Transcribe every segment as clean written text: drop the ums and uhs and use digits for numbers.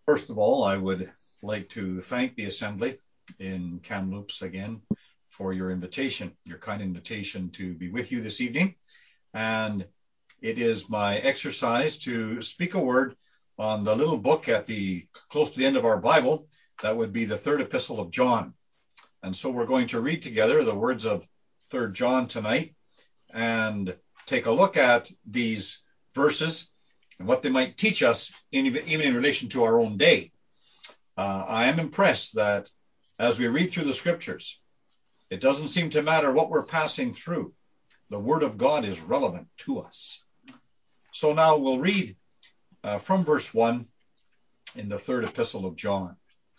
First of all, I would like to thank the Assembly in Kamloops again for your invitation, your kind invitation to be with you this evening. And it is my exercise to speak a word on the little book at the close to the end of our Bible. That would be the third epistle of John. And so we're going to read together the words of 3 John tonight and take a look at these verses and what they might teach us, even in relation to our own day. I am impressed that as we read through the scriptures, it doesn't seem to matter what we're passing through. The word of God is relevant to us. So now we'll read from verse 1 in the third epistle of John.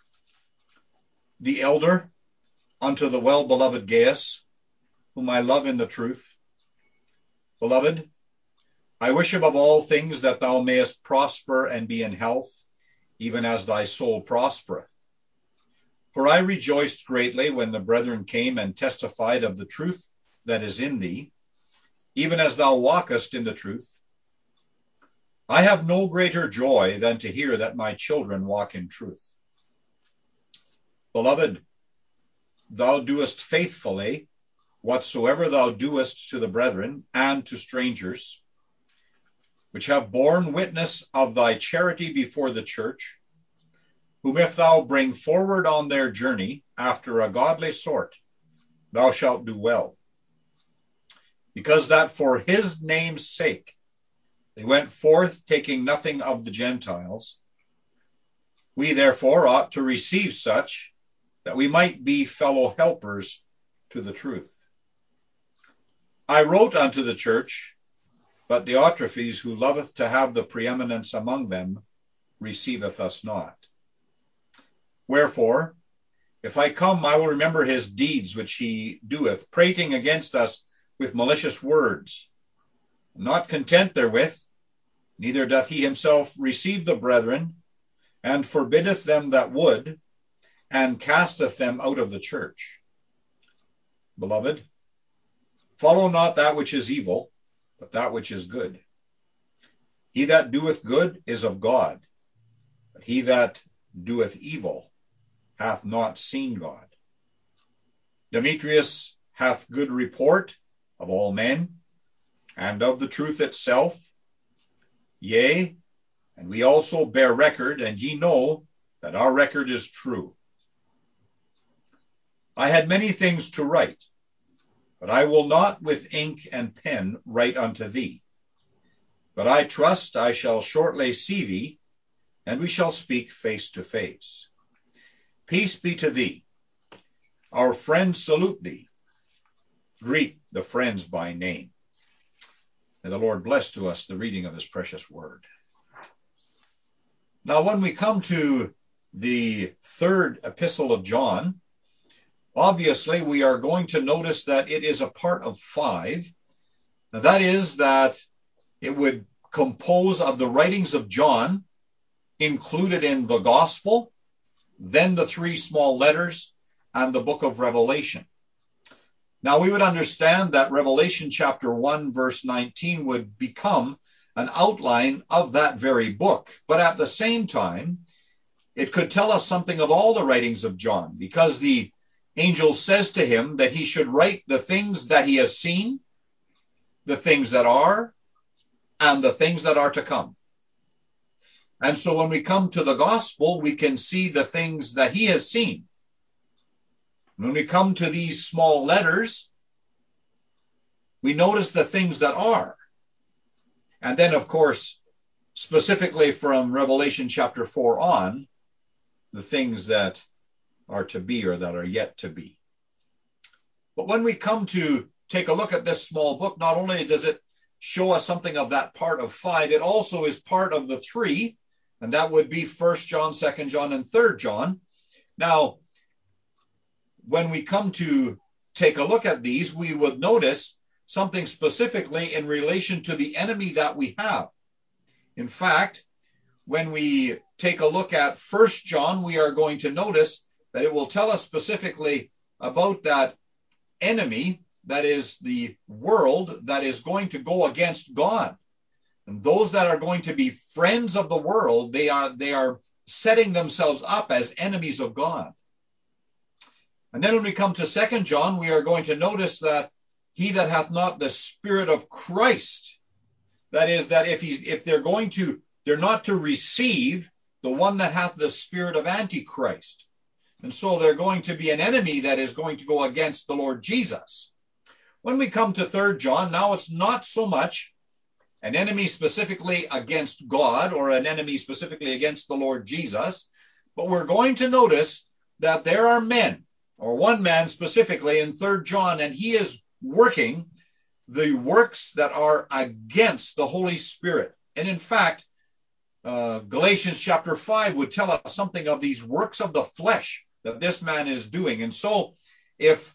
The elder unto the well-beloved Gaius, whom I love in the truth. Beloved, I wish above all things that thou mayest prosper and be in health, even as thy soul prospereth. For I rejoiced greatly when the brethren came and testified of the truth that is in thee, even as thou walkest in the truth. I have no greater joy than to hear that my children walk in truth. Beloved, thou doest faithfully whatsoever thou doest to the brethren and to strangers, which have borne witness of thy charity before the church, whom if thou bring forward on their journey after a godly sort, thou shalt do well. Because that for his name's sake they went forth taking nothing of the Gentiles, we therefore ought to receive such, that we might be fellow helpers to the truth. I wrote unto the church, but Diotrephes, who loveth to have the preeminence among them, receiveth us not. Wherefore, if I come, I will remember his deeds which he doeth, prating against us with malicious words. Not content therewith, neither doth he himself receive the brethren, and forbiddeth them that would, and casteth them out of the church. Beloved, follow not that which is evil, but that which is good. He that doeth good is of God, but he that doeth evil hath not seen God. Demetrius hath good report of all men, and of the truth itself. Yea, and we also bear record, and ye know that our record is true. I had many things to write, but I will not with ink and pen write unto thee. But I trust I shall shortly see thee, and we shall speak face to face. Peace be to thee. Our friends salute thee. Greet the friends by name. May the Lord bless to us the reading of his precious word. Now, when we come to the third epistle of John, obviously we are going to notice that it is a part of 5. Now, that is that it would compose of the writings of John included in the gospel, then the 3 small letters, and the book of Revelation. Now, we would understand that Revelation chapter 1, verse 19 would become an outline of that very book. But at the same time, it could tell us something of all the writings of John, because the angel says to him that he should write the things that he has seen, the things that are, and the things that are to come. And so when we come to the gospel, we can see the things that he has seen. When we come to these small letters, we notice the things that are. And then, of course, specifically from Revelation chapter 4 on, the things that are to be or that are yet to be. But when we come to take a look at this small book, not only does it show us something of that part of 5, it also is part of the 3, and that would be 1 John, 2 John, and 3 John. Now, when we come to take a look at these, we would notice something specifically in relation to the enemy that we have. In fact, when we take a look at 1 John, we are going to notice that it will tell us specifically about that enemy, that is the world, that is going to go against God. And those that are going to be friends of the world, they are setting themselves up as enemies of God. And then when we come to 2 John, we are going to notice that he that hath not the Spirit of Christ, that is, that if they're not to receive the one that hath the spirit of Antichrist. And so they're going to be an enemy that is going to go against the Lord Jesus. When we come to 3 John, now it's not so much an enemy specifically against God or an enemy specifically against the Lord Jesus, but we're going to notice that there are men, or one man specifically in 3 John, and he is working the works that are against the Holy Spirit. And in fact, Galatians chapter 5 would tell us something of these works of the flesh that this man is doing. And so if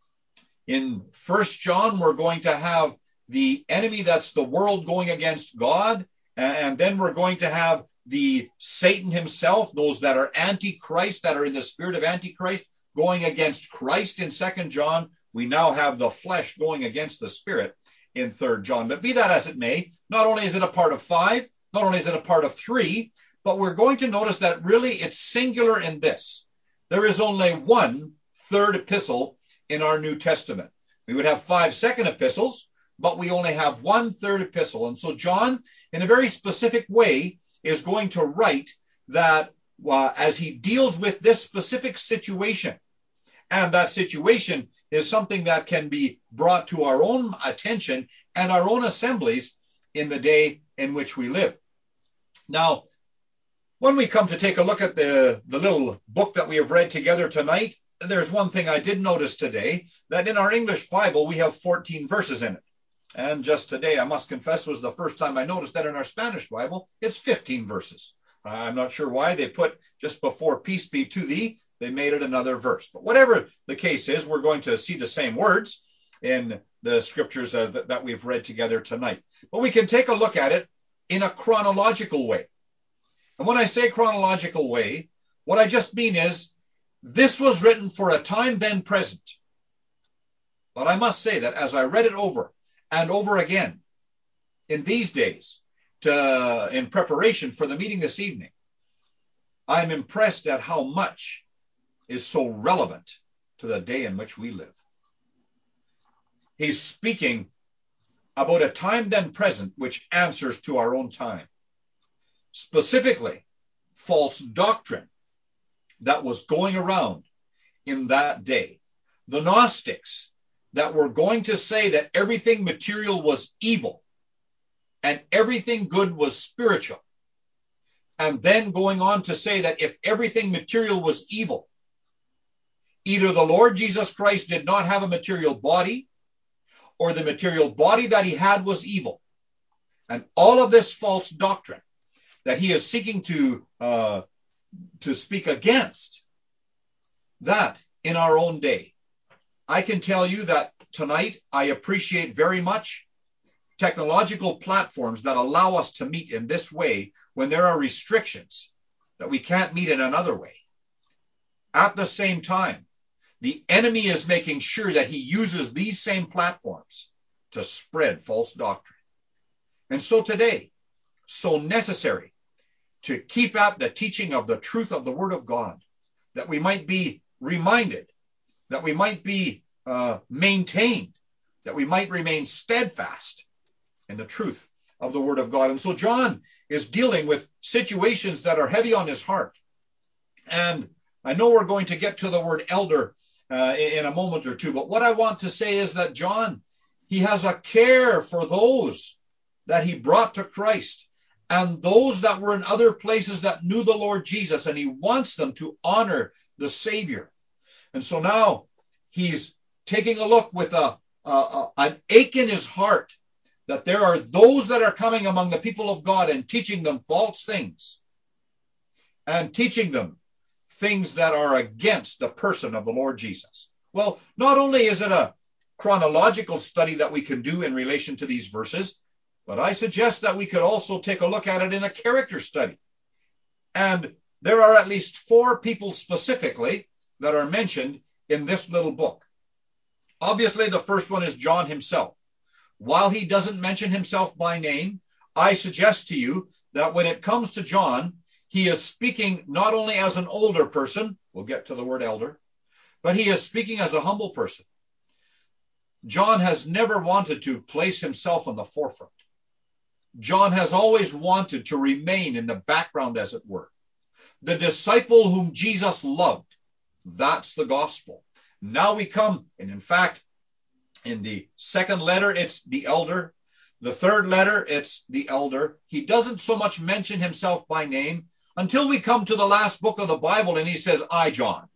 in 1 John we're going to have the enemy, that's the world, going against God, and then we're going to have the Satan himself, those that are Antichrist, that are in the spirit of Antichrist, going against Christ in 2 John, we now have the flesh going against the spirit in 3 John. But be that as it may, not only is it a part of 5, not only is it a part of 3, but we're going to notice that really it's singular in this. There is only one third epistle in our New Testament. We would have 5 second epistles, but we only have one third epistle. And so John, in a very specific way, is going to write that as he deals with this specific situation, and that situation is something that can be brought to our own attention and our own assemblies in the day in which we live. Now, when we come to take a look at the little book that we have read together tonight, there's one thing I did notice today, that in our English Bible, we have 14 verses in it. And just today, I must confess, was the first time I noticed that in our Spanish Bible, it's 15 verses. I'm not sure why they put just before peace be to thee, they made it another verse. But whatever the case is, we're going to see the same words in the scriptures that we've read together tonight. But we can take a look at it in a chronological way. And when I say chronological way, what I just mean is this was written for a time then present. But I must say that as I read it over and over again in these days, in preparation for the meeting this evening, I'm impressed at how much is so relevant to the day in which we live. He's speaking about a time then present which answers to our own time. Specifically, false doctrine that was going around in that day. The Gnostics that were going to say that everything material was evil and everything good was spiritual. And then going on to say that if everything material was evil, either the Lord Jesus Christ did not have a material body, or the material body that he had was evil. And all of this false doctrine that he is seeking to speak against, that in our own day. I can tell you that tonight I appreciate very much technological platforms that allow us to meet in this way when there are restrictions that we can't meet in another way. At the same time, the enemy is making sure that he uses these same platforms to spread false doctrine. And so today, so necessary to keep at the teaching of the truth of the Word of God, that we might be reminded, that we might be maintained, that we might remain steadfast in the truth of the Word of God. And so John is dealing with situations that are heavy on his heart. And I know we're going to get to the word elder in a moment or two, but what I want to say is that John, he has a care for those that he brought to Christ and those that were in other places that knew the Lord Jesus, and he wants them to honor the Savior. And so now he's taking a look with an ache in his heart that there are those that are coming among the people of God and teaching them false things and teaching them things that are against the person of the Lord Jesus. Well, not only is it a chronological study that we can do in relation to these verses, but I suggest that we could also take a look at it in a character study. And there are at least 4 people specifically that are mentioned in this little book. Obviously, the first one is John himself. While he doesn't mention himself by name, I suggest to you that when it comes to John, he is speaking not only as an older person, we'll get to the word elder, but he is speaking as a humble person. John has never wanted to place himself on the forefront. John has always wanted to remain in the background, as it were. The disciple whom Jesus loved, that's the gospel. Now we come, and in fact, in the second letter, it's the elder. The third letter, it's the elder. He doesn't so much mention himself by name until we come to the last book of the Bible, and he says, I, John.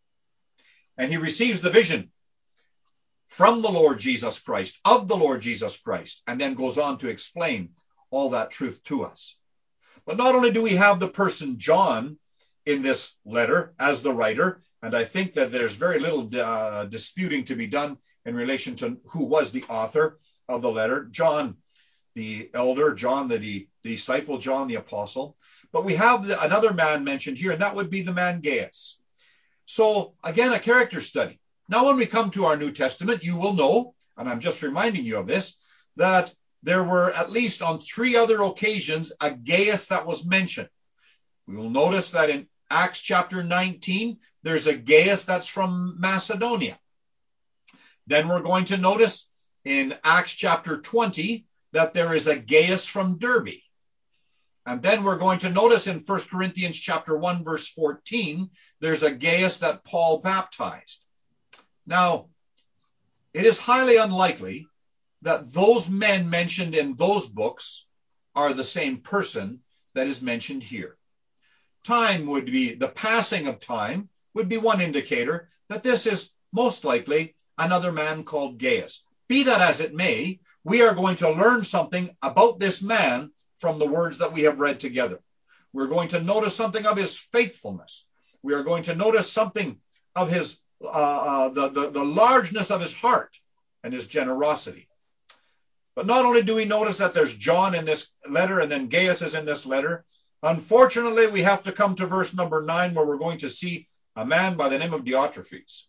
And he receives the vision from the Lord Jesus Christ, of the Lord Jesus Christ, and then goes on to explain all that truth to us. But not only do we have the person John in this letter as the writer, and I think that there's very little disputing to be done in relation to who was the author of the letter, John the elder, John the disciple, John the apostle. But we have another man mentioned here, and that would be the man Gaius. So again, a character study. Now, when we come to our New Testament, you will know, and I'm just reminding you of this, that there were at least on 3 other occasions a Gaius that was mentioned. We will notice that in Acts chapter 19, there's a Gaius that's from Macedonia. Then we're going to notice in Acts chapter 20 that there is a Gaius from Derbe. And then we're going to notice in 1 Corinthians chapter 1, verse 14, there's a Gaius that Paul baptized. Now, it is highly unlikely that those men mentioned in those books are the same person that is mentioned here. Time would be, the passing of time would be one indicator that this is most likely another man called Gaius. Be that as it may, we are going to learn something about this man from the words that we have read together. We're going to notice something of his faithfulness. We are going to notice something of his the largeness of his heart and his generosity. But not only do we notice that there's John in this letter and then Gaius is in this letter, unfortunately, we have to come to verse number 9 where we're going to see a man by the name of Diotrephes.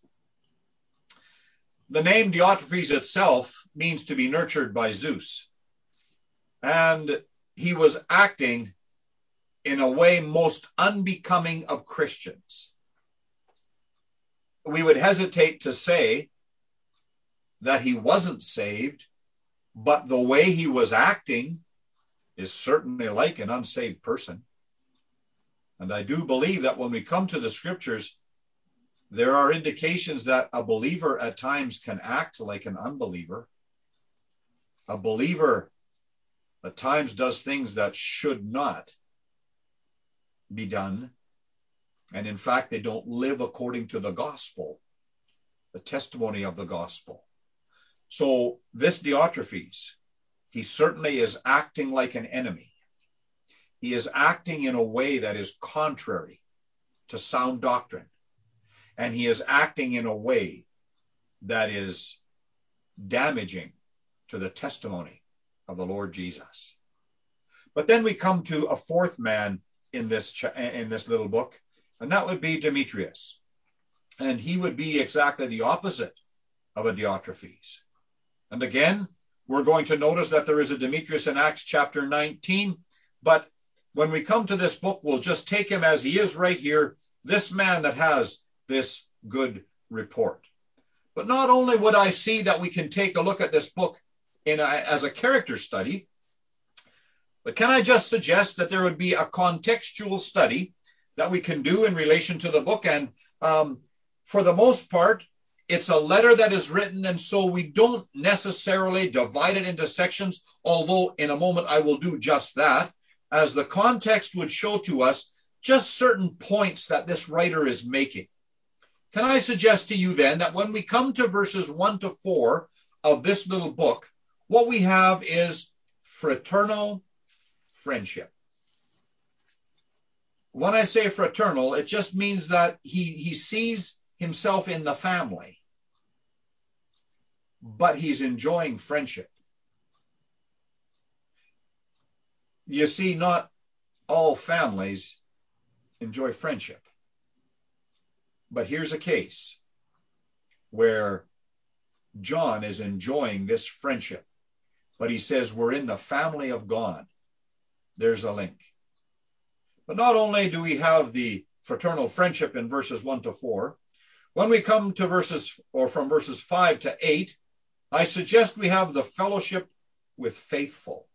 The name Diotrephes itself means to be nurtured by Zeus. And he was acting in a way most unbecoming of Christians. We would hesitate to say that he wasn't saved, but the way he was acting is certainly like an unsaved person. And I do believe that when we come to the scriptures, there are indications that a believer at times can act like an unbeliever. A believer at times does things that should not be done. And in fact, they don't live according to the gospel, the testimony of the gospel. So this Diotrephes, he certainly is acting like an enemy. He is acting in a way that is contrary to sound doctrine. And he is acting in a way that is damaging to the testimony of the Lord Jesus. But then we come to a fourth man in this little book, and that would be Demetrius. And he would be exactly the opposite of a Diotrephes. And again, we're going to notice that there is a Demetrius in Acts chapter 19, but when we come to this book, we'll just take him as he is right here, this man that has this good report. But not only would I see that we can take a look at this book as a character study, but can I just suggest that there would be a contextual study that we can do in relation to the book? And for the most part, it's a letter that is written, and so we don't necessarily divide it into sections, although in a moment I will do just that, as the context would show to us just certain points that this writer is making. Can I suggest to you then that when we come to verses 1 to 4 of this little book, what we have is fraternal friendship. When I say fraternal, it just means that he sees himself in the family, but he's enjoying friendship. You see, not all families enjoy friendship. But here's a case where John is enjoying this friendship, but he says we're in the family of God. There's a link. But not only do we have the fraternal friendship in verses 1 to 4, when we come to from verses 5 to 8, I suggest we have the fellowship with faithful.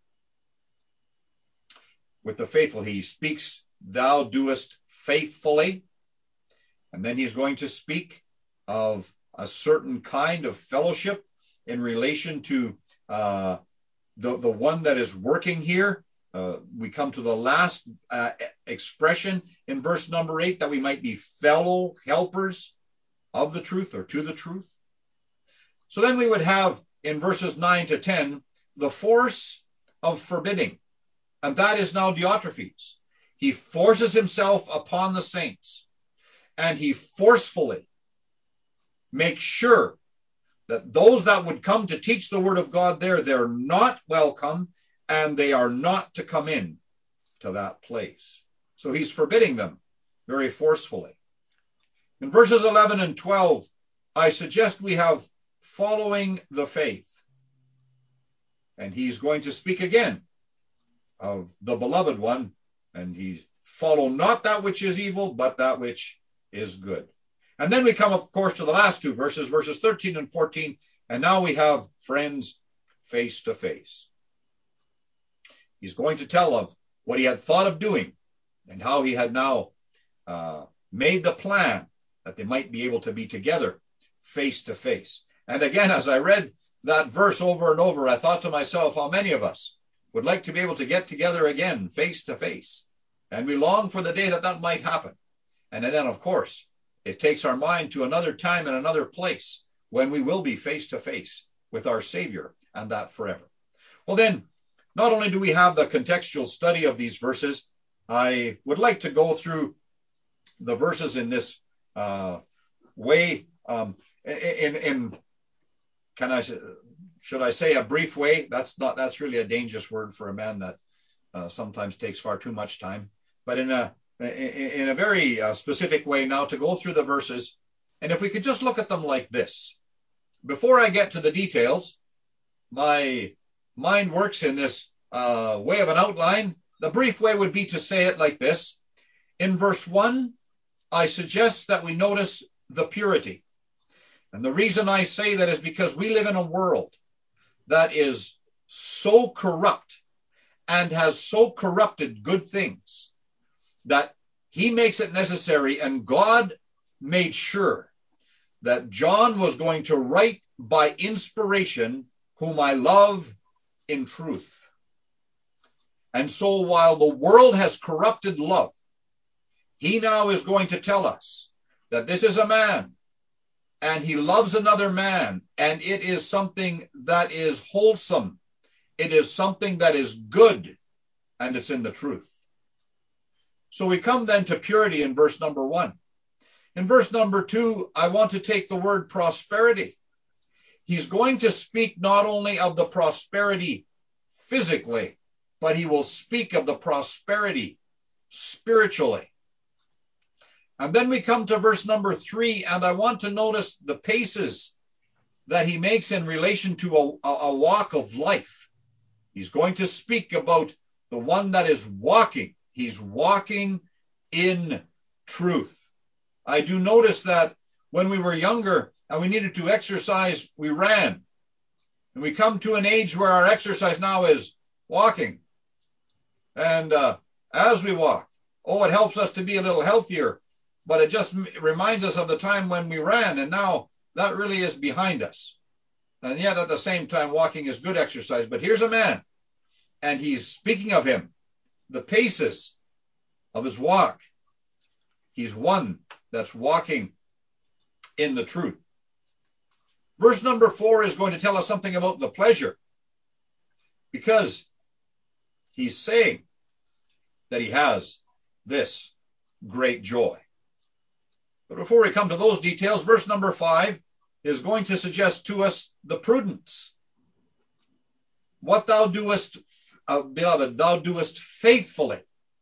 With the faithful, he speaks, thou doest faithfully. And then he's going to speak of a certain kind of fellowship in relation to the one that is working here. We come to the last expression in verse number 8, that we might be fellow helpers of the truth, or to the truth. So then we would have in verses 9 to 10 the force of forbidding, and that is now Diotrephes. He forces himself upon the saints, and he forcefully makes sure that those that would come to teach the word of God they're not welcome, and they are not to come in to that place. So he's forbidding them very forcefully. In verses 11 and 12, I suggest we have following the faith. And he's going to speak again of the beloved one, and he follow not that which is evil, but that which is good. And then we come, of course, to the last two verses 13 and 14, and now we have friends face to face. He's going to tell of what he had thought of doing, and how he had now made the plan that they might be able to be together face to face. And again, as I read that verse over and over, I thought to myself, how many of us would like to be able to get together again face to face? And we long for the day that might happen. And then, of course, it takes our mind to another time and another place when we will be face to face with our Savior, and that forever. Well, then, not only do we have the contextual study of these verses, I would like to go through the verses in this way, should I say a brief way? That's really a dangerous word for a man that sometimes takes far too much time. But in a very specific way now, to go through the verses, and if we could just look at them like this. Before I get to the details, my mind works in this way of an outline. The brief way would be to say it like this. In verse 1, I suggest that we notice the purity. And the reason I say that is because we live in a world that is so corrupt and has so corrupted good things that he makes it necessary, and God made sure that John was going to write by inspiration, whom I love in truth. And so while the world has corrupted love, he now is going to tell us that this is a man, and he loves another man, and it is something that is wholesome. It is something that is good, and it's in the truth. So we come then to purity in verse number 1. In verse number 2, I want to take the word prosperity. He's going to speak not only of the prosperity physically, but he will speak of the prosperity spiritually. And then we come to verse number 3, and I want to notice the paces that he makes in relation to a walk of life. He's going to speak about the one that is walking. He's walking in truth. I do notice that when we were younger and we needed to exercise, we ran. And we come to an age where our exercise now is walking. And as we walk, it helps us to be a little healthier. But it just reminds us of the time when we ran, and now that really is behind us. And yet at the same time, walking is good exercise. But here's a man, and he's speaking of him, the paces of his walk. He's one that's walking in the truth. Verse number 4 is going to tell us something about the pleasure, because he's saying that he has this great joy. But before we come to those details, verse number 5 is going to suggest to us the prudence. What thou doest, beloved, thou doest faithfully,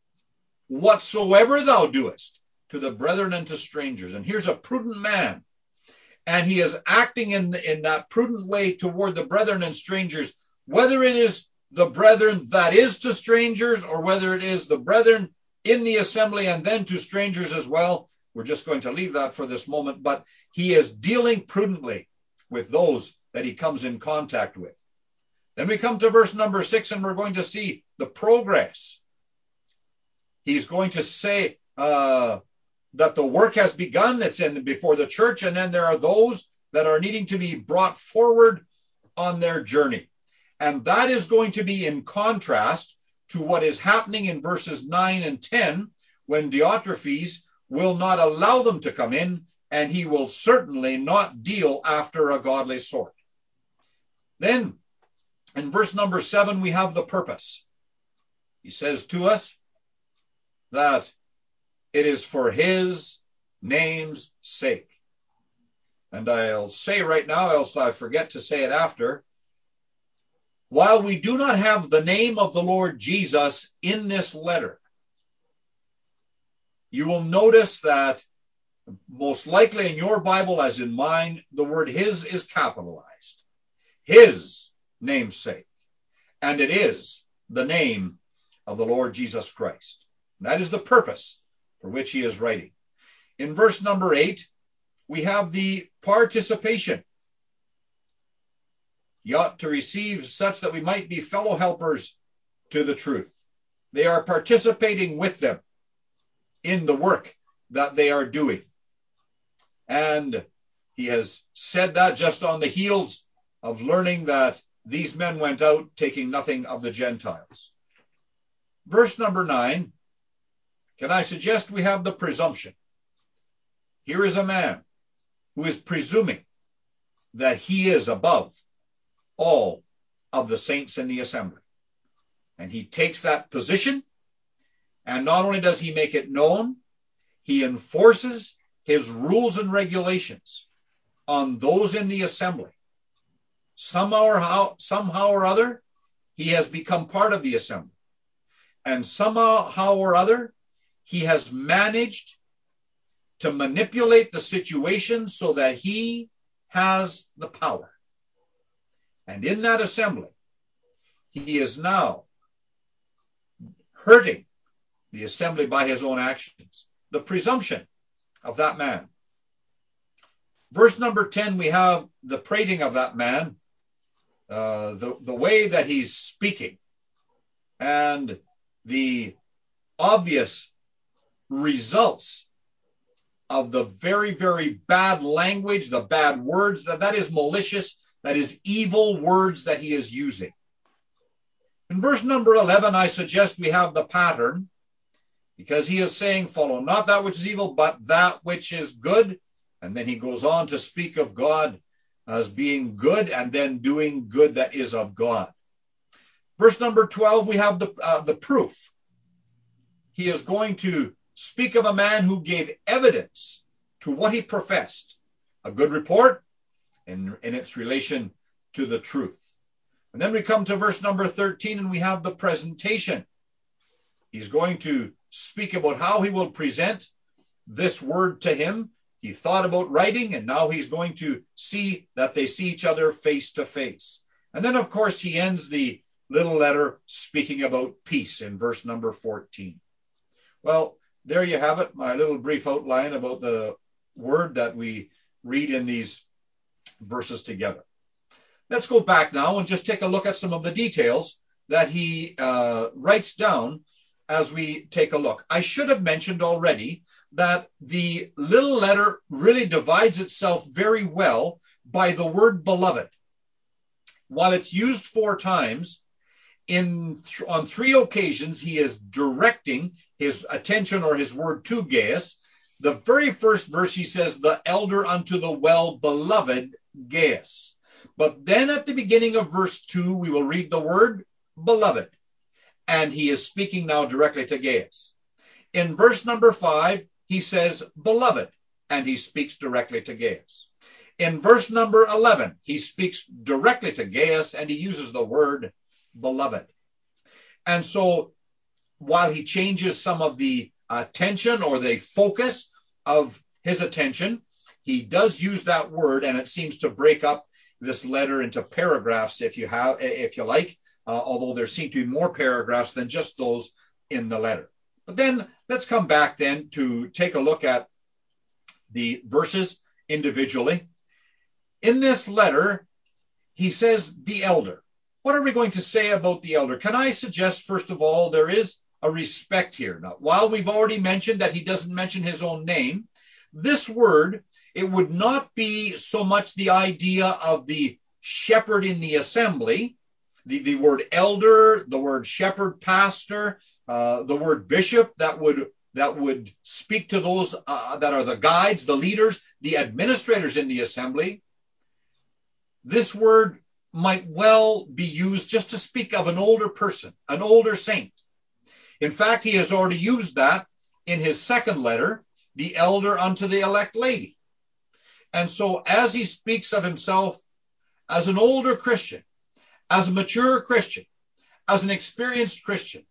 whatsoever thou doest, to the brethren and to strangers. And here's a prudent man, and he is acting in that prudent way toward the brethren and strangers, whether it is the brethren that is to strangers, or whether it is the brethren in the assembly and then to strangers as well. We're just going to leave that for this moment, but he is dealing prudently with those that he comes in contact with. Then we come to verse number 6, and we're going to see the progress. He's going to say that the work has begun. It's in before the church, and then there are those that are needing to be brought forward on their journey. And that is going to be in contrast to what is happening in verses 9 and 10, when Diotrephes will not allow them to come in, and he will certainly not deal after a godly sort. Then, in verse number 7, we have the purpose. He says to us that it is for his name's sake. And I'll say right now, else I forget to say it after, while we do not have the name of the Lord Jesus in this letter, you will notice that most likely in your Bible, as in mine, the word his is capitalized. His namesake. And it is the name of the Lord Jesus Christ. And that is the purpose for which he is writing. In verse number 8, we have the participation. You ought to receive such that we might be fellow helpers to the truth. They are participating with them in the work that they are doing. And he has said that just on the heels of learning that these men went out taking nothing of the Gentiles. Verse number 9, can I suggest we have the presumption? Here is a man who is presuming that he is above all of the saints in the assembly. And he takes that position, and not only does he make it known, he enforces his rules and regulations on those in the assembly. Somehow or other, he has become part of the assembly. And somehow or other, he has managed to manipulate the situation so that he has the power. And in that assembly, he is now hurting the assembly by his own actions. The presumption of that man. Verse number 10, we have the prating of that man, the way that he's speaking, and the obvious results of the very, very bad language, the bad words, that is malicious, that is evil words that he is using. In verse number 11, I suggest we have the pattern, because he is saying, follow not that which is evil, but that which is good. And then he goes on to speak of God as being good and then doing good that is of God. Verse number 12, we have the proof. He is going to speak of a man who gave evidence to what he professed, a good report in its relation to the truth. And then we come to verse number 13, and we have the presentation. He's going to speak about how he will present this word to him. He thought about writing, and now he's going to see that they see each other face to face. And then, of course, he ends the little letter speaking about peace in verse number 14. Well, there you have it, my little brief outline about the word that we read in these verses together. Let's go back now and just take a look at some of the details that he writes down as we take a look. I should have mentioned already that the little letter really divides itself very well by the word beloved. While it's used 4 times, on 3 occasions he is directing his attention or his word to Gaius. The very first verse he says, the elder unto the well-beloved Gaius. But then at the beginning of verse 2, we will read the word beloved. And he is speaking now directly to Gaius. In verse number 5, he says beloved, and he speaks directly to Gaius. In verse number 11, he speaks directly to Gaius, and he uses the word beloved. And so while he changes some of the attention or the focus of his attention, he does use that word, and it seems to break up this letter into paragraphs, if you like, although there seem to be more paragraphs than just those in the letter. But then let's come back then to take a look at the verses individually. In this letter, he says the elder. What are we going to say about the elder? Can I suggest, first of all, there is a respect here. Now, while we've already mentioned that he doesn't mention his own name, this word, it would not be so much the idea of the shepherd in the assembly, the word elder, the word shepherd, pastor, the word bishop that would speak to those that are the guides, the leaders, the administrators in the assembly. This word might well be used just to speak of an older person, an older saint. In fact, he has already used that in his second letter, the elder unto the elect lady. And so as he speaks of himself as an older Christian, as a mature Christian, as an experienced Christian,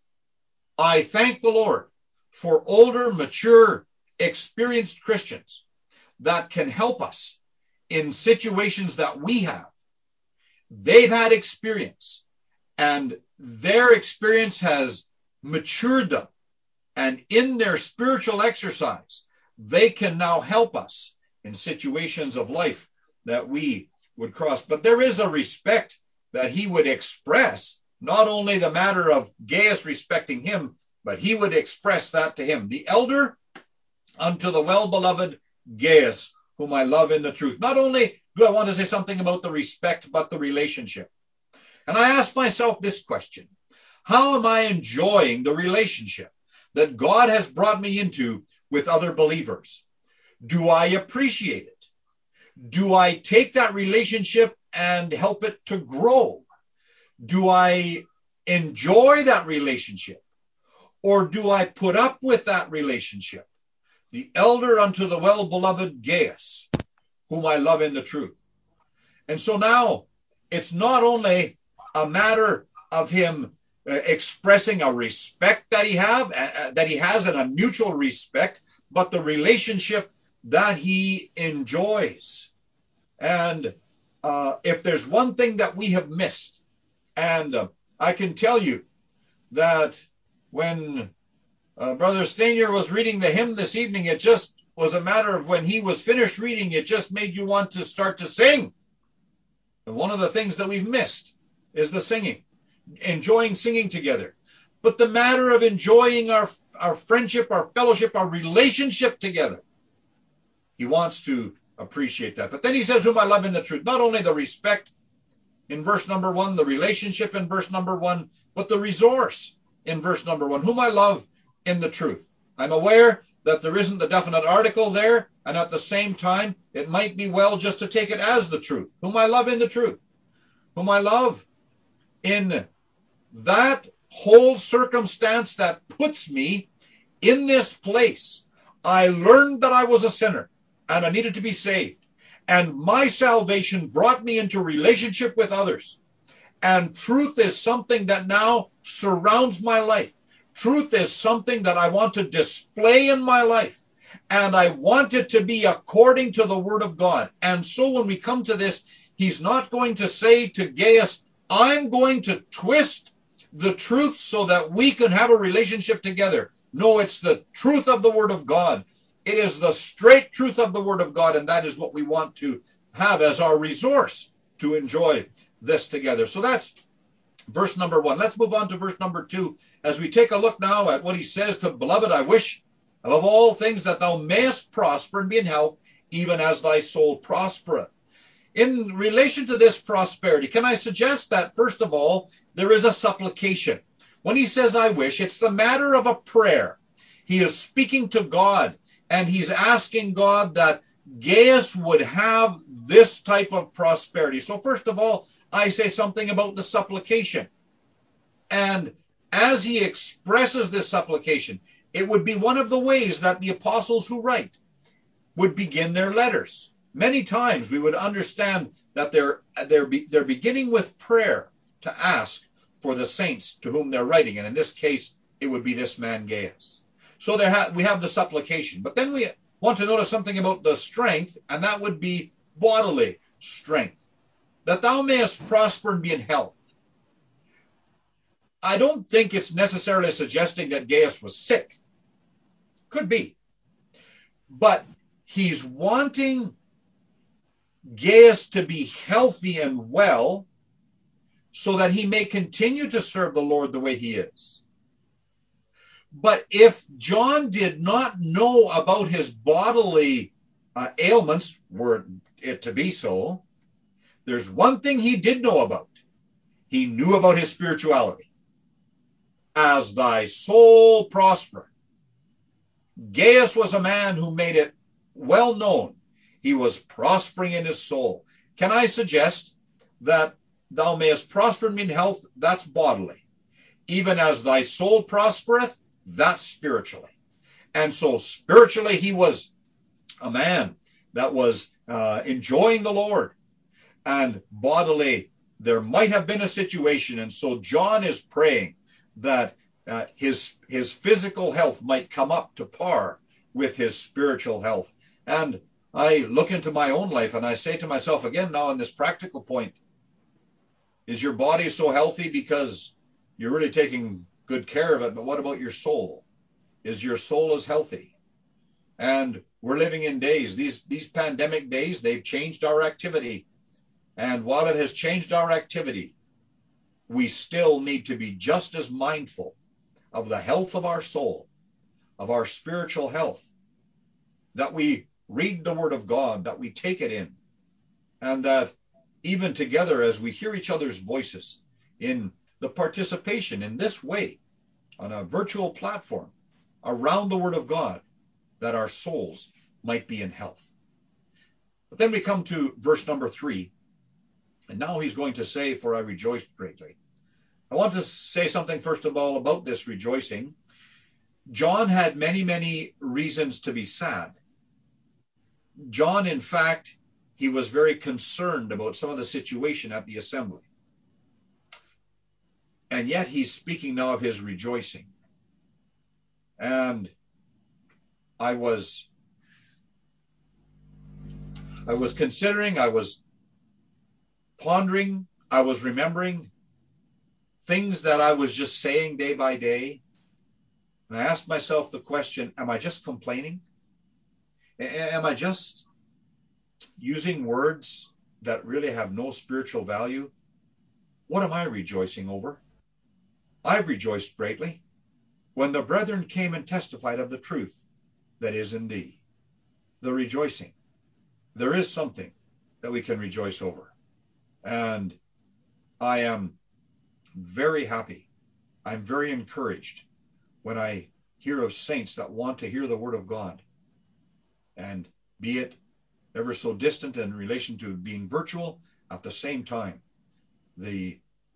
I thank the Lord for older, mature, experienced Christians that can help us in situations that we have. They've had experience, and their experience has matured them. And in their spiritual exercise, they can now help us in situations of life that we would cross. But there is a respect that he would express, not only the matter of Gaius respecting him, but he would express that to him. The elder unto the well-beloved Gaius, whom I love in the truth. Not only do I want to say something about the respect, but the relationship. And I ask myself this question: how am I enjoying the relationship that God has brought me into with other believers? Do I appreciate it? Do I take that relationship and help it to grow? Do I enjoy that relationship? Or do I put up with that relationship? The elder unto the well-beloved Gaius, whom I love in the truth. And so now it's not only a matter of him expressing a respect that he has and a mutual respect, but the relationship that he enjoys. And if there's one thing that we have missed, and I can tell you that when Brother Stanier was reading the hymn this evening, it just was a matter of when he was finished reading, it just made you want to start to sing. And one of the things that we've missed is the singing, enjoying singing together. But the matter of enjoying our friendship, our fellowship, our relationship together, he wants to appreciate that. But then he says, whom I love in the truth. Not only the respect in verse number 1, the relationship in verse number 1, but the resource in verse number 1, whom I love in the truth. I'm aware that there isn't the definite article there, and at the same time, it might be well just to take it as the truth. Whom I love in the truth. Whom I love in that whole circumstance that puts me in this place. I learned that I was a sinner and I needed to be saved. And my salvation brought me into relationship with others. And truth is something that now surrounds my life. Truth is something that I want to display in my life. And I want it to be according to the Word of God. And so when we come to this, he's not going to say to Gaius, I'm going to twist the truth so that we can have a relationship together. No, it's the truth of the Word of God. It is the straight truth of the Word of God, and that is what we want to have as our resource to enjoy this together. So that's verse number 1. Let's move on to verse number 2 as we take a look now at what he says to beloved, I wish above all things that thou mayest prosper and be in health, even as thy soul prospereth. In relation to this prosperity, can I suggest that, first of all, there is a supplication. When he says, I wish, it's the matter of a prayer. He is speaking to God, and he's asking God that Gaius would have this type of prosperity. So first of all, I say something about the supplication. And as he expresses this supplication, it would be one of the ways that the apostles who write would begin their letters. Many times we would understand that they're beginning with prayer to ask for the saints to whom they're writing. And in this case, it would be this man Gaius. So we have the supplication. But then we want to notice something about the strength, and that would be bodily strength. That thou mayest prosper and be in health. I don't think it's necessarily suggesting that Gaius was sick. Could be. But he's wanting Gaius to be healthy and well so that he may continue to serve the Lord the way he is. But if John did not know about his bodily ailments, were it to be so, there's one thing he did know about. He knew about his spirituality. As thy soul prospereth. Gaius was a man who made it well known he was prospering in his soul. Can I suggest that thou mayest prosper in health? That's bodily. Even as thy soul prospereth, that's spiritually. And so spiritually he was a man that was enjoying the Lord. And bodily there might have been a situation. And so John is praying that his physical health might come up to par with his spiritual health. And I look into my own life and I say to myself again now on this practical point, is your body so healthy because you're really taking good care of it? But what about your soul? Is your soul as healthy? And we're living in days, these pandemic days, they've changed our activity. And while it has changed our activity, we still need to be just as mindful of the health of our soul, of our spiritual health, that we read the Word of God, that we take it in, and that even together as we hear each other's voices in the participation in this way on a virtual platform around the Word of God, that our souls might be in health. But then we come to verse number 3, and now he's going to say, for I rejoiced greatly. I want to say something first of all about this rejoicing. John had many, many reasons to be sad. John, in fact, he was very concerned about some of the situation at the assembly. And yet he's speaking now of his rejoicing. And I was considering, I was pondering, I was remembering things that I was just saying day by day. And I asked myself the question, am I just complaining? Am I just using words that really have no spiritual value? What am I rejoicing over? I've rejoiced greatly when the brethren came and testified of the truth that is in thee. The rejoicing. There is something that we can rejoice over. And I am very happy. I'm very encouraged when I hear of saints that want to hear the Word of God. And be it ever so distant in relation to being virtual, at the same time, the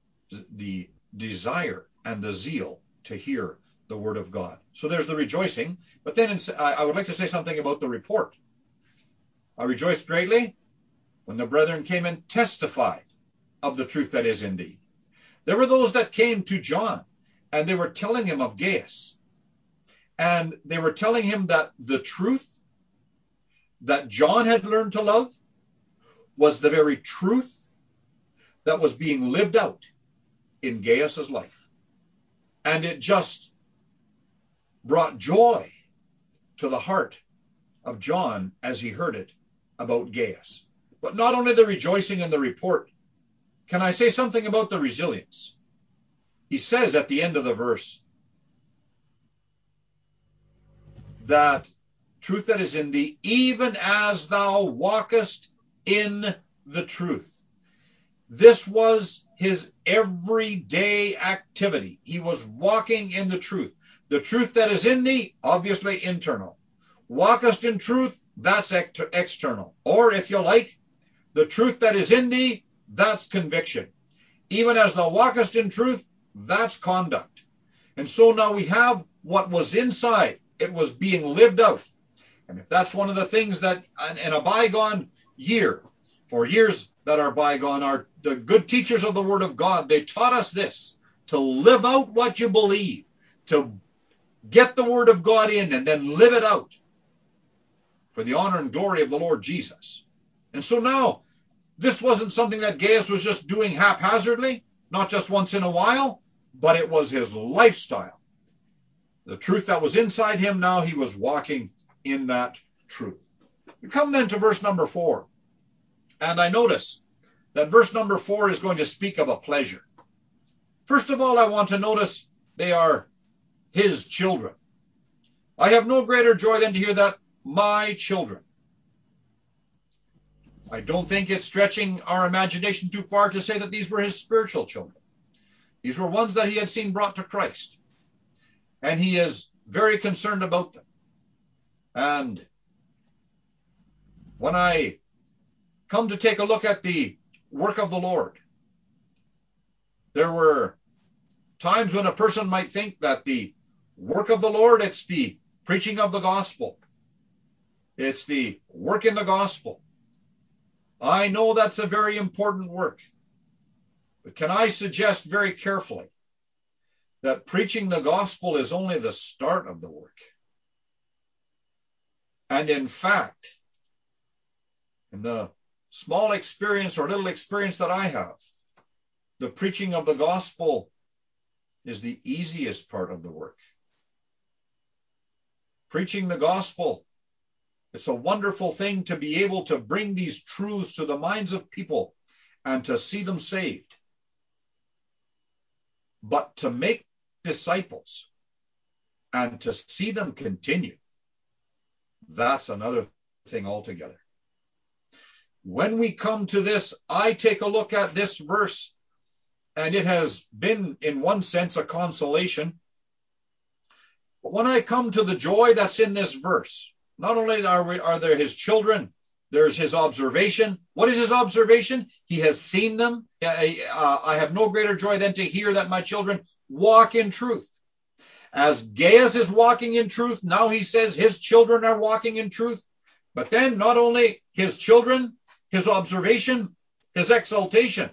desire and the zeal to hear the Word of God. So there's the rejoicing. But then I would like to say something about the report. I rejoiced greatly when the brethren came and testified of the truth that is in thee. There were those that came to John, and they were telling him of Gaius. And they were telling him that the truth that John had learned to love was the very truth that was being lived out in Gaius's life. And it just brought joy to the heart of John as he heard it about Gaius. But not only the rejoicing in the report, can I say something about the resilience? He says at the end of the verse that truth that is in thee, even as thou walkest in the truth. This was his everyday activity. He was walking in the truth. The truth that is in thee, obviously internal. Walkest in truth, that's external. Or if you like, the truth that is in thee, that's conviction. Even as thou walkest in truth, that's conduct. And so now we have what was inside. It was being lived out. And if that's one of the things that in a bygone year, or years that are bygone, are the good teachers of the Word of God, they taught us this, to live out what you believe, to get the Word of God in and then live it out for the honor and glory of the Lord Jesus. And so now, this wasn't something that Gaius was just doing haphazardly, not just once in a while, but it was his lifestyle. The truth that was inside him, now he was walking in that truth. We come then to verse number 4. And I notice that verse number 4 is going to speak of a pleasure. First of all, I want to notice they are his children. I have no greater joy than to hear that my children. I don't think it's stretching our imagination too far to say that these were his spiritual children. These were ones that he had seen brought to Christ. And he is very concerned about them. And when I come to take a look at the work of the Lord, there were times when a person might think that the work of the Lord, it's the preaching of the gospel. It's the work in the gospel. I know that's a very important work. But can I suggest very carefully that preaching the gospel is only the start of the work? And in fact, in the small experience or little experience that I have, the preaching of the gospel is the easiest part of the work. Preaching the gospel, it's a wonderful thing to be able to bring these truths to the minds of people and to see them saved. But to make disciples and to see them continue, that's another thing altogether. When we come to this, I take a look at this verse, and it has been, in one sense, a consolation. But when I come to the joy that's in this verse, not only are there his children, there's his observation. What is his observation? He has seen them. I have no greater joy than to hear that my children walk in truth. As Gaius is walking in truth, now he says his children are walking in truth. But then not only his children, his observation, his exaltation.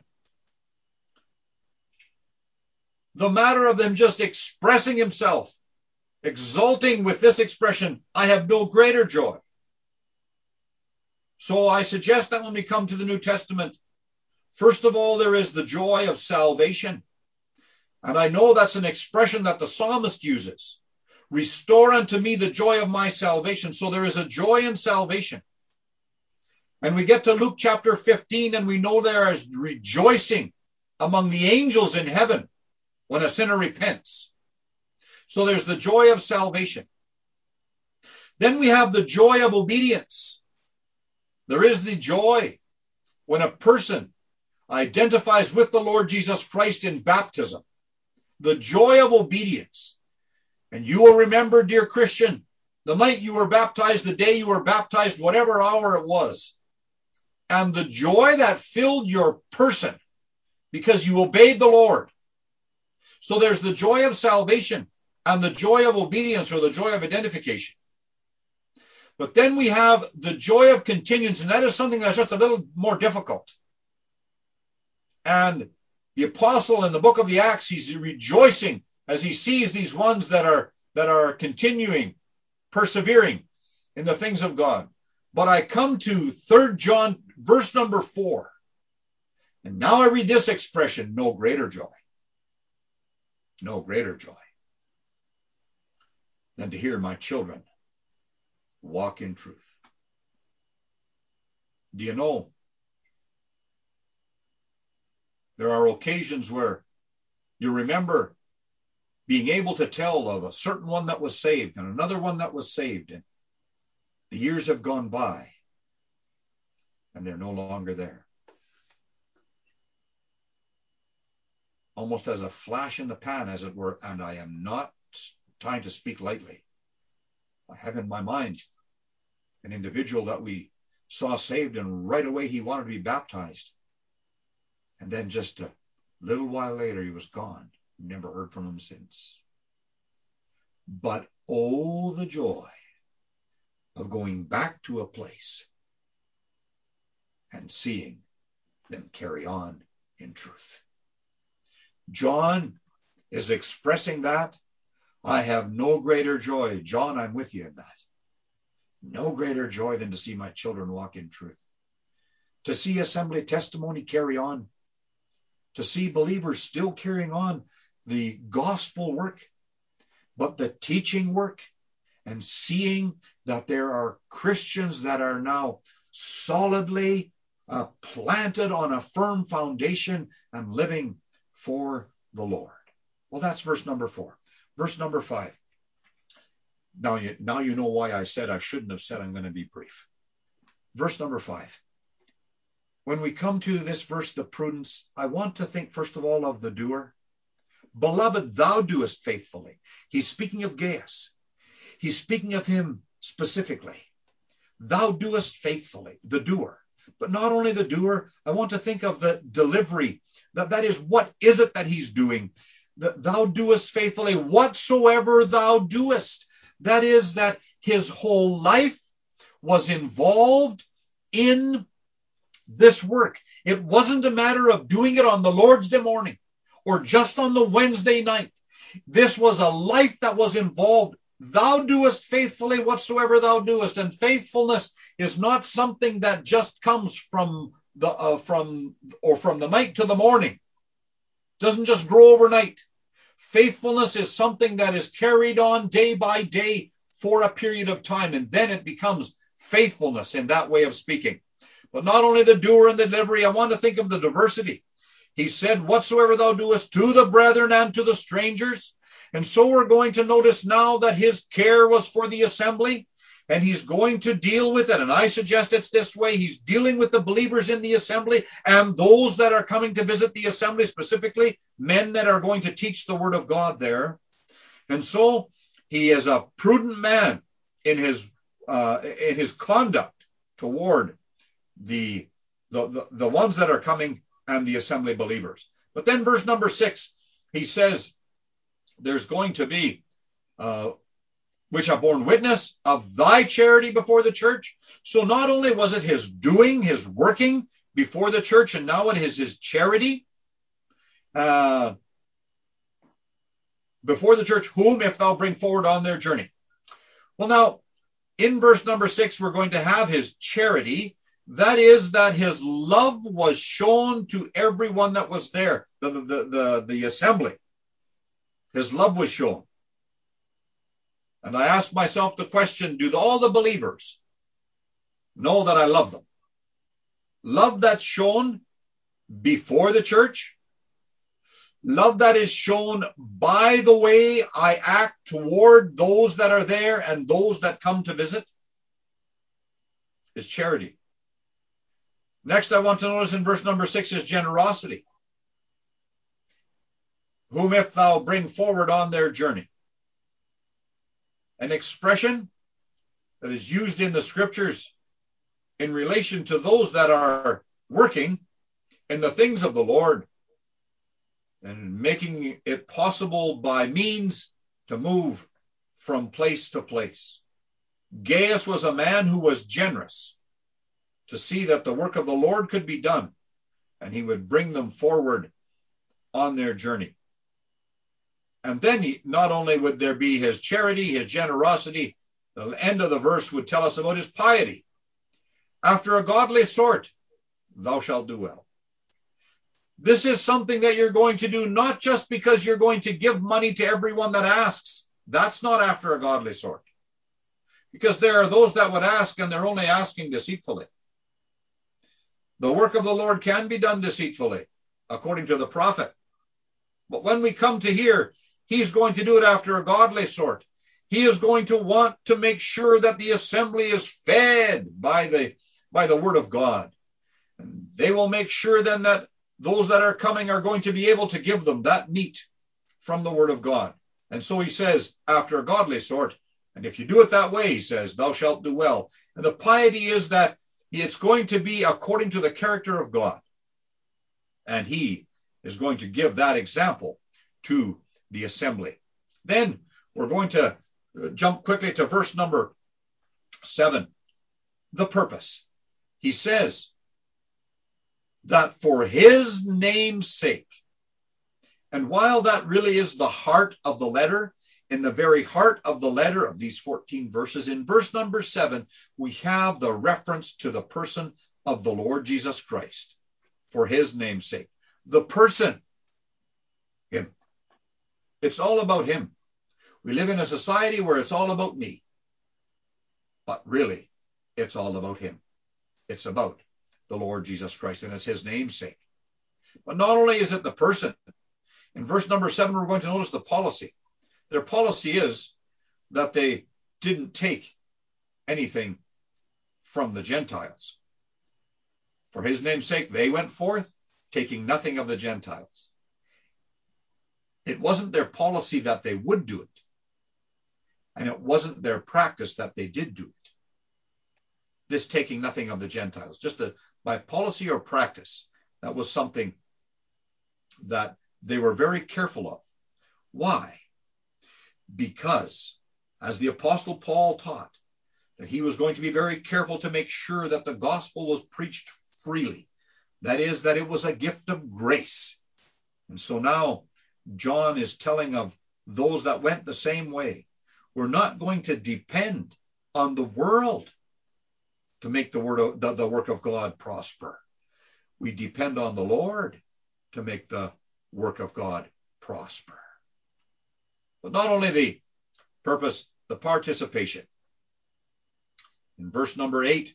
The matter of them just expressing himself, exulting with this expression, I have no greater joy. So I suggest that when we come to the New Testament, first of all, there is the joy of salvation. And I know that's an expression that the psalmist uses. Restore unto me the joy of my salvation. So there is a joy in salvation. And we get to Luke chapter 15, and we know there is rejoicing among the angels in heaven when a sinner repents. So there's the joy of salvation. Then we have the joy of obedience. There is the joy when a person identifies with the Lord Jesus Christ in baptism. The joy of obedience. And you will remember, dear Christian, the night you were baptized, the day you were baptized, whatever hour it was, and the joy that filled your person because you obeyed the Lord. So there's the joy of salvation and the joy of obedience, or the joy of identification. But then we have the joy of continuance, and that is something that's just a little more difficult. And the apostle in the book of the Acts, he's rejoicing as he sees these ones that are continuing, persevering in the things of God. But I come to 3 John, verse number 4. And now I read this expression, no greater joy. No greater joy than to hear my children walk in truth. Do you know, there are occasions where you remember being able to tell of a certain one that was saved and another one that was saved, and the years have gone by and they're no longer there. Almost as a flash in the pan, as it were, and I am not trying to speak lightly. I have in my mind an individual that we saw saved, and right away he wanted to be baptized. And then just a little while later, he was gone. Never heard from him since. But oh, the joy of going back to a place and seeing them carry on in truth. John is expressing that. I have no greater joy. John, I'm with you in that. No greater joy than to see my children walk in truth. To see Assembly Testimony carry on. To see believers still carrying on the gospel work. but the teaching work and seeing that there are Christians that are now solidly planted on a firm foundation and living for the Lord. Well, that's verse number 4. Verse number 5. Now you know why I said I shouldn't have said I'm going to be brief. Verse number 5. When we come to this verse, the prudence, I want to think first of all of the doer. Beloved, thou doest faithfully. He's speaking of Gaius. He's speaking of him specifically. Thou doest faithfully, the doer. But not only the doer, I want to think of the delivery. That is, what is it that he's doing? Thou doest faithfully whatsoever thou doest. That is, that his whole life was involved in this work. It wasn't a matter of doing it on the Lord's Day morning or just on the Wednesday night. This was a life that was involved. Thou doest faithfully whatsoever thou doest. And faithfulness is not something that just comes from the night to the morning. It doesn't just grow overnight. Faithfulness is something that is carried on day by day for a period of time, and then it becomes faithfulness in that way of speaking. But not only the doer and the delivery, I want to think of the diversity. He said, whatsoever thou doest to the brethren and to the strangers. And so we're going to notice now that his care was for the assembly, and he's going to deal with it. And I suggest it's this way. He's dealing with the believers in the assembly and those that are coming to visit the assembly, specifically men that are going to teach the word of God there. And so he is a prudent man in his conduct toward the ones that are coming and the assembly believers. But then verse number 6, he says, there's going to be, which have borne witness of thy charity before the church. So not only was it his doing, his working before the church, and now it is his charity before the church, whom if thou bring forward on their journey. Well, now, in verse number 6, we're going to have his charity. That is, that his love was shown to everyone that was there, the assembly. His love was shown. And I asked myself the question, do all the believers know that I love them? Love that's shown before the church. Love that is shown by the way I act toward those that are there and those that come to visit is charity. Next, I want to notice in verse number 6 is generosity. Whom if thou bring forward on their journey. An expression that is used in the scriptures in relation to those that are working in the things of the Lord and making it possible by means to move from place to place. Gaius was a man who was generous to see that the work of the Lord could be done, and he would bring them forward on their journey. And then not only would there be his charity, his generosity, the end of the verse would tell us about his piety. After a godly sort, thou shalt do well. This is something that you're going to do not just because you're going to give money to everyone that asks. That's not after a godly sort. Because there are those that would ask and they're only asking deceitfully. The work of the Lord can be done deceitfully, according to the prophet. But when we come to here, he's going to do it after a godly sort. He is going to want to make sure that the assembly is fed by the word of God. And they will make sure then that those that are coming are going to be able to give them that meat from the word of God. And so he says, after a godly sort, and if you do it that way, he says, thou shalt do well. And the piety is that it's going to be according to the character of God. And he is going to give that example to the assembly. Then we're going to jump quickly to verse number 7. The purpose. He says that for his name's sake, and while that really is the heart of the letter, in the very heart of the letter of these 14 verses, in verse number 7, we have the reference to the person of the Lord Jesus Christ. For his name's sake. The person, him. It's all about him. We live in a society where it's all about me. But really, it's all about him. It's about the Lord Jesus Christ, and it's his name's sake. But not only is it the person. In verse number 7, we're going to notice the policy. Their policy is that they didn't take anything from the Gentiles. For his name's sake, they went forth, taking nothing of the Gentiles. It wasn't their policy that they would do it, and it wasn't their practice that they did do it. This taking nothing of the Gentiles, just by policy or practice, that was something that they were very careful of. Why? Because, as the Apostle Paul taught, that he was going to be very careful to make sure that the gospel was preached freely. That is, that it was a gift of grace. And so now John is telling of those that went the same way. We're not going to depend on the world to make the work of God prosper. We depend on the Lord to make the work of God prosper. But not only the purpose, the participation. In verse number 8,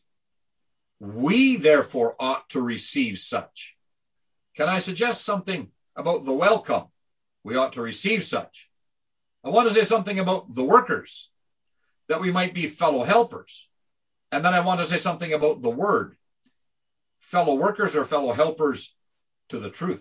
we therefore ought to receive such. Can I suggest something about the welcome? We ought to receive such. I want to say something about the workers, that we might be fellow helpers. And then I want to say something about the word, fellow workers or fellow helpers to the truth.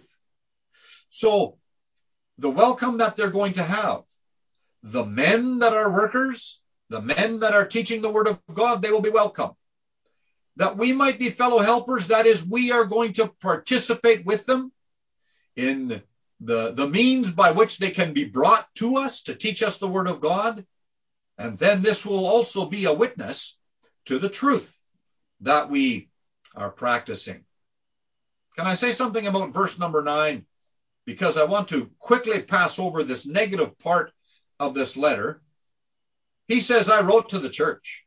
So the welcome that they're going to have, the men that are workers, the men that are teaching the word of God, they will be welcome. That we might be fellow helpers, that is, we are going to participate with them in the means by which they can be brought to us to teach us the word of God. And then this will also be a witness to the truth that we are practicing. Can I say something about verse number 9? Because I want to quickly pass over this negative part of this letter. He says, I wrote to the church.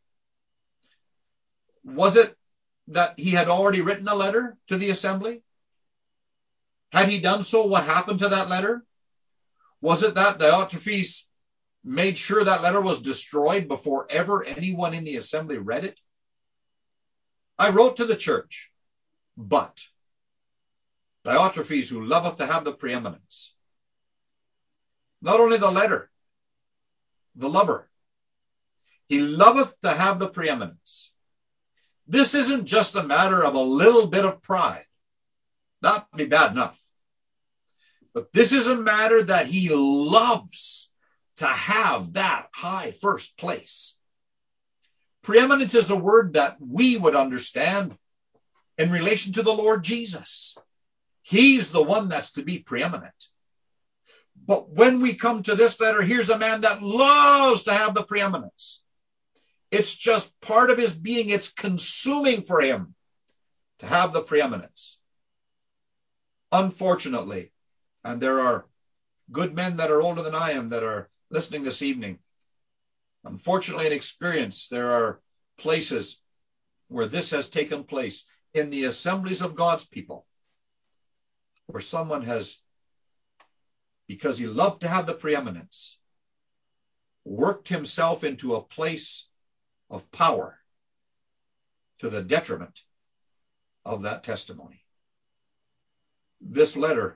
Was it that he had already written a letter to the assembly? Had he done so, what happened to that letter? Was it that Diotrephes made sure that letter was destroyed before ever anyone in the assembly read it? I wrote to the church, but Diotrephes, who loveth to have the preeminence. Not only the letter, the lover. He loveth to have the preeminence. This isn't just a matter of a little bit of pride. That would be bad enough. But this is a matter that he loves to have that high first place. Preeminence is a word that we would understand in relation to the Lord Jesus. He's the one that's to be preeminent. But when we come to this letter, here's a man that loves to have the preeminence. It's just part of his being. It's consuming for him to have the preeminence. Unfortunately, and there are good men that are older than I am that are listening this evening. Unfortunately, in experience, there are places where this has taken place in the assemblies of God's people, where someone has, because he loved to have the preeminence, worked himself into a place of power to the detriment of that testimony. This letter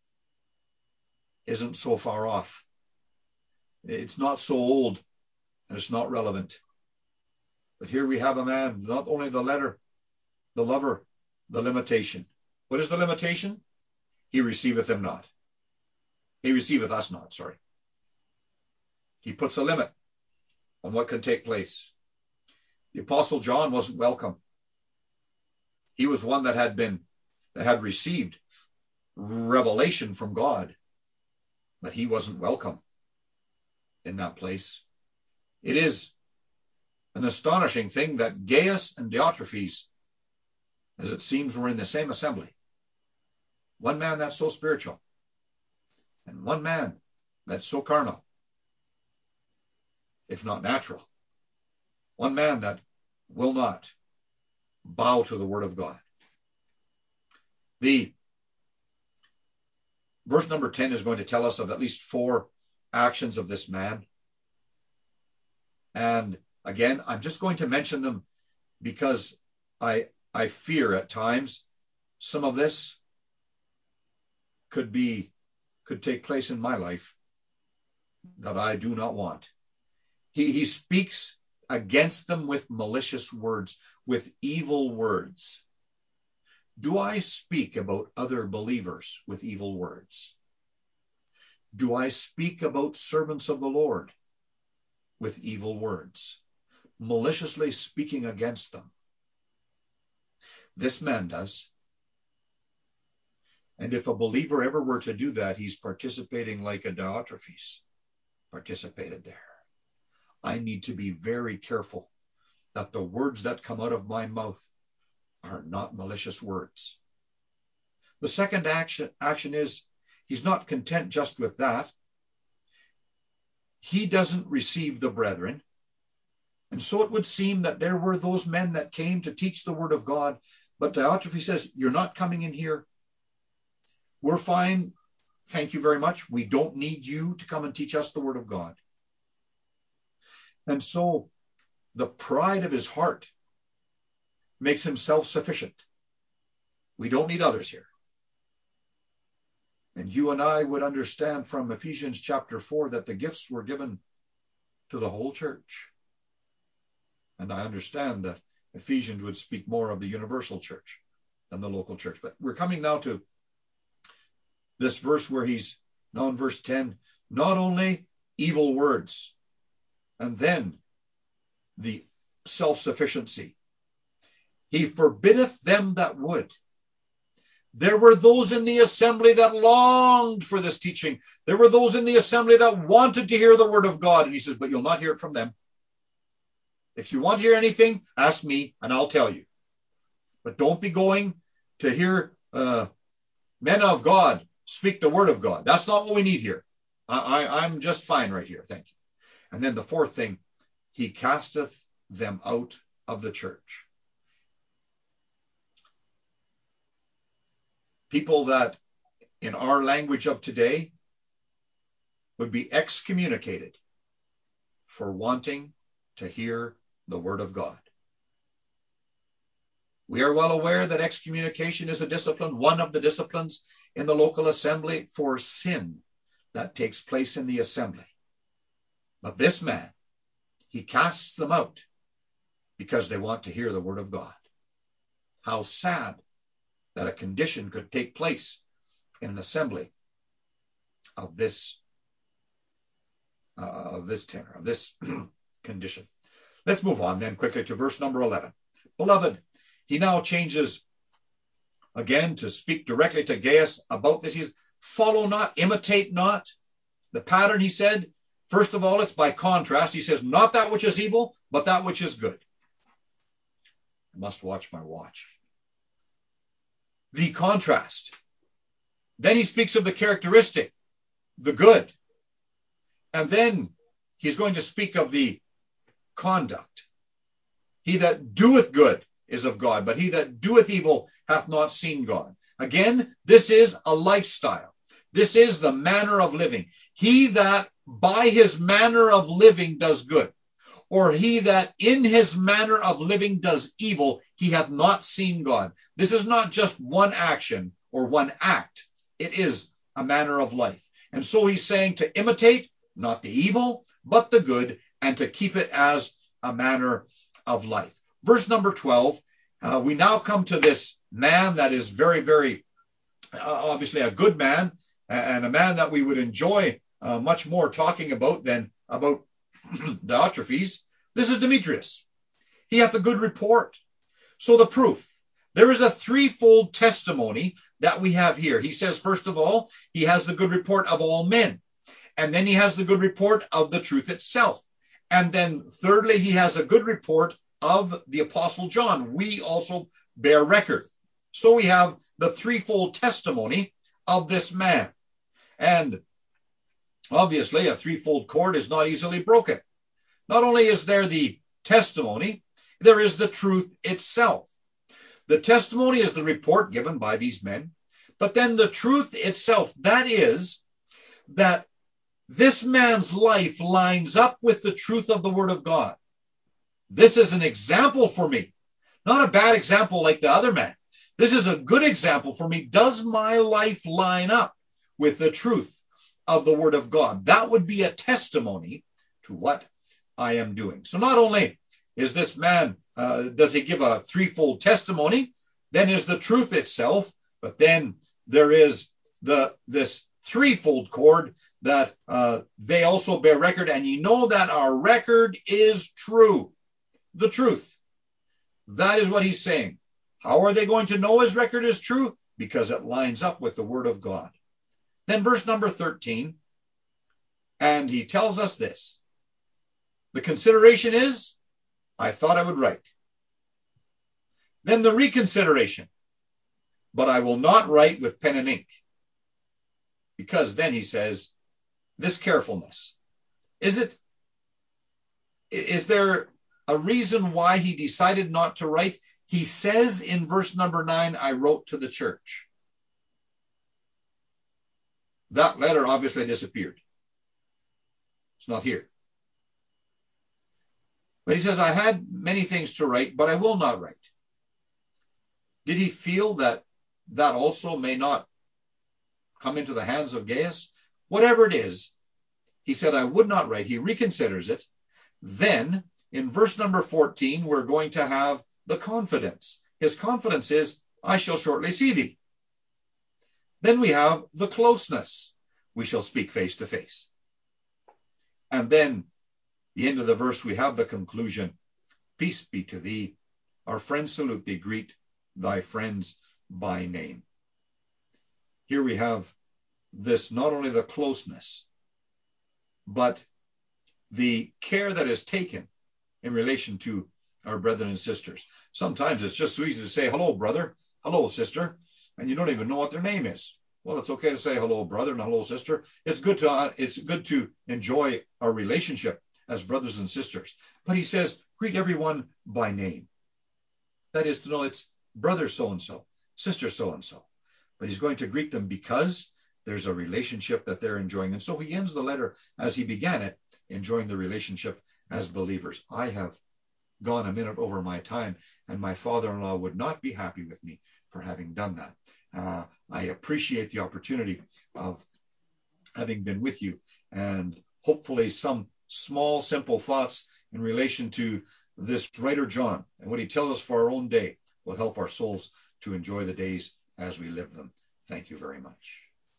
isn't so far off. It's not so old, and it's not relevant. But here we have a man, not only the letter, the lover, the limitation. What is the limitation? He receiveth him not. He receiveth us not, sorry. He puts a limit on what can take place. The Apostle John wasn't welcome. He was one that had received revelation from God, but he wasn't welcome in that place. It is an astonishing thing that Gaius and Diotrephes, as it seems, were in the same assembly. One man that's so spiritual, and one man that's so carnal, if not natural. One man that will not bow to the word of God. The verse number 10 is going to tell us of at least 4 actions of this man. And again, I'm just going to mention them because I fear at times some of this could take place in my life that I do not want. He speaks against them with malicious words, with evil words. Do I speak about other believers with evil words? Do I speak about servants of the Lord with evil words, maliciously speaking against them? This man does. And if a believer ever were to do that, he's participating like a Diotrephes participated there. I need to be very careful that the words that come out of my mouth are not malicious words. The second action is he's not content just with that. He doesn't receive the brethren. And so it would seem that there were those men that came to teach the word of God, but Diotrephes says, you're not coming in here. We're fine. Thank you very much. We don't need you to come and teach us the word of God. And so the pride of his heart makes him self-sufficient. We don't need others here. And you and I would understand from Ephesians chapter 4 that the gifts were given to the whole church. And I understand that Ephesians would speak more of the universal church than the local church. But we're coming now to this verse where he's now in verse 10, not only evil words, and then the self-sufficiency. He forbiddeth them that would. There were those in the assembly that longed for this teaching. There were those in the assembly that wanted to hear the word of God. And he says, but you'll not hear it from them. If you want to hear anything, ask me and I'll tell you. But don't be going to hear men of God speak the word of God. That's not what we need here. I'm just fine right here. Thank you. And then the fourth thing, he casteth them out of the church. People that in our language of today would be excommunicated for wanting to hear the word of God. We are well aware that excommunication is a discipline, one of the disciplines in the local assembly for sin that takes place in the assembly. But this man, he casts them out because they want to hear the word of God. How sad that a condition could take place in an assembly of this tenor, of this condition. Let's move on then quickly to verse number 11. Beloved, he now changes again to speak directly to Gaius about this. He says, follow not, imitate not. The pattern, he said, first of all, it's by contrast. He says, not that which is evil, but that which is good. I must watch my watch. The contrast. Then he speaks of the characteristic, the good. And then he's going to speak of the conduct. He that doeth good is of God, but he that doeth evil hath not seen God. Again, this is a lifestyle. This is the manner of living. He that by his manner of living does good, or he that in his manner of living does evil, he hath not seen God. This is not just one action or one act. It is a manner of life. And so he's saying to imitate, not the evil, but the good, and to keep it as a manner of life. Verse number 12, we now come to this man that is very, very obviously a good man, and a man that we would enjoy much more talking about than about Diotrephes. This is Demetrius. He hath a good report. So the proof. There is a threefold testimony that we have here. He says, first of all, he has the good report of all men. And then he has the good report of the truth itself. And then thirdly, he has a good report of the Apostle John. We also bear record. So we have the threefold testimony of this man. And obviously, a threefold cord is not easily broken. Not only is there the testimony, there is the truth itself. The testimony is the report given by these men, but then the truth itself, that is, that this man's life lines up with the truth of the Word of God. This is an example for me. Not a bad example like the other man. This is a good example for me. Does my life line up with the truth of the Word of God? That would be a testimony to what I am doing. So not only is this man, does he give a threefold testimony, then is the truth itself, but then there is this threefold cord that they also bear record, and you know that our record is true. The truth. That is what he's saying. How are they going to know his record is true? Because it lines up with the Word of God. Then verse number 13, and he tells us this. The consideration is, I thought I would write. Then the reconsideration, but I will not write with pen and ink. Because then he says, this carefulness. Is there a reason why he decided not to write? He says in verse number 9, I wrote to the church. That letter obviously disappeared. It's not here. But he says, I had many things to write, but I will not write. Did he feel that that also may not come into the hands of Gaius? Whatever it is, he said, I would not write. He reconsiders it. Then, in verse number 14, we're going to have the confidence. His confidence is, I shall shortly see thee. Then we have the closeness. We shall speak face to face. And then, the end of the verse, we have the conclusion. Peace be to thee. Our friends salute thee. Greet thy friends by name. Here we have this, not only the closeness, but the care that is taken in relation to our brethren and sisters. Sometimes it's just so easy to say, hello, brother, hello, sister, and you don't even know what their name is. Well, it's okay to say hello, brother, and hello, sister. It's good to enjoy our relationship as brothers and sisters. But he says, greet everyone by name. That is to know it's brother so-and-so, sister so-and-so. But he's going to greet them because there's a relationship that they're enjoying. And so he ends the letter as he began it, enjoying the relationship as believers. I have gone a minute over my time, and my father-in-law would not be happy with me for having done that. I appreciate the opportunity of having been with you, and hopefully some small, simple thoughts in relation to this writer John and what he tells us for our own day will help our souls to enjoy the days as we live them. Thank you very much.